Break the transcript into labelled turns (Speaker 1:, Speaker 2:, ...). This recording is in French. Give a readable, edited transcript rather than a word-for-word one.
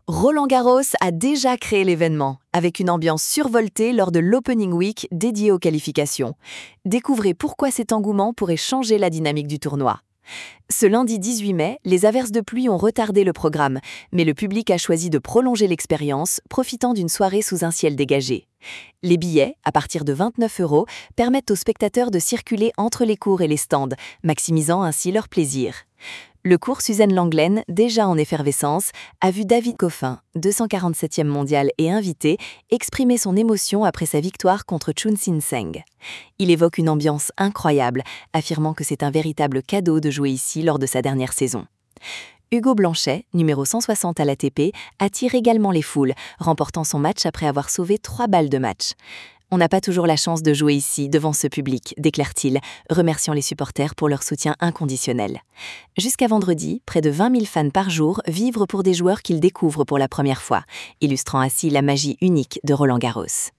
Speaker 1: Roland-Garros a déjà créé l'événement, avec une ambiance survoltée lors de l'Opening Week dédiée aux qualifications. Découvrez pourquoi cet engouement pourrait changer la dynamique du tournoi. Ce lundi 18 mai, les averses de pluie ont retardé le programme, mais le public a choisi de prolonger l'expérience, profitant d'une soirée sous un ciel dégagé. Les billets, à partir de 29 €, permettent aux spectateurs de circuler entre les cours et les stands, maximisant ainsi leur plaisir. Le cours Suzanne Lenglen, déjà en effervescence, a vu David Goffin, 247e mondial et invité, exprimer son émotion après sa victoire contre Chun Sin Seng. Il évoque une ambiance incroyable, affirmant que c'est un véritable cadeau de jouer ici lors de sa dernière saison. Hugo Blanchet, numéro 160 à l'ATP, attire également les foules, remportant son match après avoir sauvé 3 balles de match. On n'a pas toujours la chance de jouer ici, devant ce public, déclare-t-il, remerciant les supporters pour leur soutien inconditionnel. Jusqu'à vendredi, près de 20 000 fans par jour vivent pour des joueurs qu'ils découvrent pour la première fois, illustrant ainsi la magie unique de Roland-Garros.